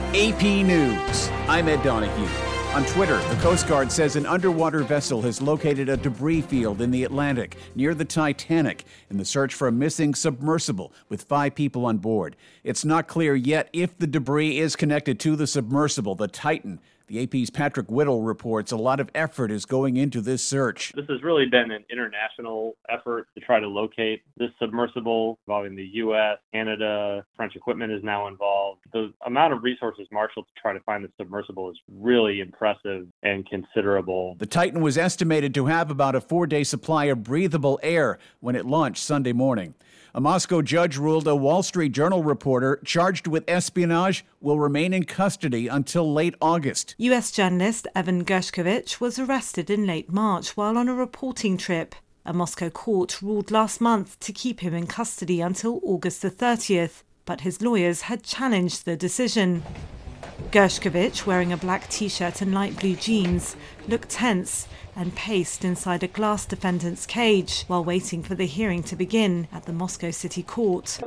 AP News. I'm Ed Donahue. On Twitter, the Coast Guard says an underwater vessel has located a debris field in the Atlantic near the Titanic in the search for a missing submersible with 5 people on board. It's not clear yet if the debris is connected to the submersible, the Titan. The AP's Patrick Whittle reports a lot of effort is going into this search. This has really been an international effort to try to locate this submersible involving the U.S., Canada, French equipment is now involved. The amount of resources marshaled to try to find the submersible is really impressive and considerable. The Titan was estimated to have about a 4-day supply of breathable air when it launched Sunday morning. A Moscow judge ruled a Wall Street Journal reporter charged with espionage will remain in custody until late August. U.S. journalist Evan Gershkovich was arrested in late March while on a reporting trip. A Moscow court ruled last month to keep him in custody until August the 30th, but his lawyers had challenged the decision. Gershkovich, wearing a black t-shirt and light blue jeans, looked tense and paced inside a glass defendant's cage while waiting for the hearing to begin at the Moscow City Court.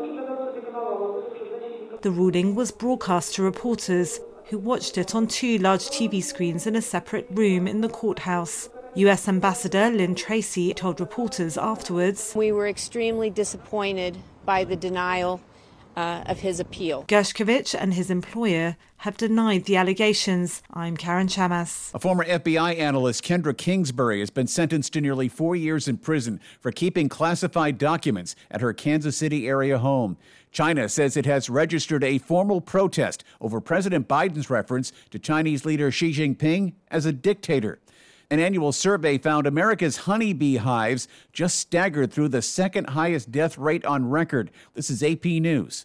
The ruling was broadcast to reporters who watched it on 2 large TV screens in a separate room in the courthouse. U.S. Ambassador Lynn Tracy told reporters afterwards, "We were extremely disappointed by the denial of his appeal." Gershkovich and his employer have denied the allegations. I'm Karen Chamas. A former FBI analyst, Kendra Kingsbury, has been sentenced to nearly 4 years in prison for keeping classified documents at her Kansas City area home. China says it has registered a formal protest over President Biden's reference to Chinese leader Xi Jinping as a dictator. An annual survey found America's honeybee hives just staggered through the second highest death rate on record. This is AP News.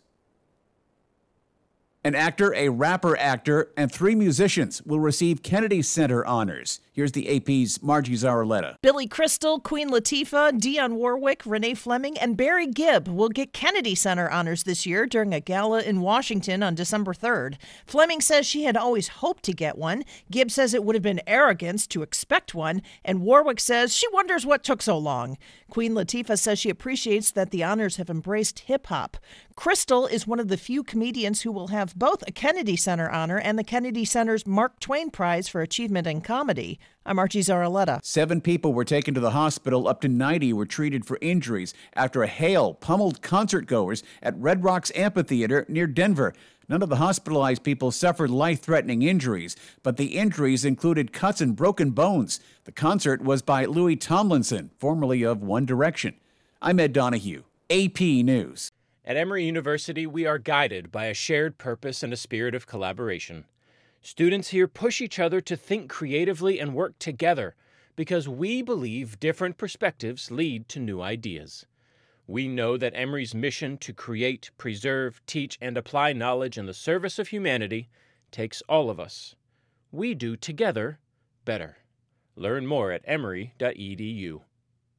An actor, a rapper-actor, and 3 musicians will receive Kennedy Center honors. Here's the AP's Margie Zaraletta. Billy Crystal, Queen Latifah, Dionne Warwick, Renee Fleming, and Barry Gibb will get Kennedy Center honors this year during a gala in Washington on December 3rd. Fleming says she had always hoped to get one. Gibb says it would have been arrogance to expect one. And Warwick says she wonders what took so long. Queen Latifah says she appreciates that the honors have embraced hip-hop. Crystal is one of the few comedians who will have both a Kennedy Center honor and the Kennedy Center's Mark Twain Prize for Achievement in Comedy. I'm Archie Zaraletta. 7 people were taken to the hospital. Up to 90 were treated for injuries after a hail pummeled concertgoers at Red Rocks Amphitheater near Denver. None of the hospitalized people suffered life-threatening injuries, but the injuries included cuts and broken bones. The concert was by Louis Tomlinson, formerly of One Direction. I'm Ed Donahue, AP News. At Emory University, we are guided by a shared purpose and a spirit of collaboration. Students here push each other to think creatively and work together because we believe different perspectives lead to new ideas. We know that Emory's mission to create, preserve, teach, and apply knowledge in the service of humanity takes all of us. We do together better. Learn more at emory.edu.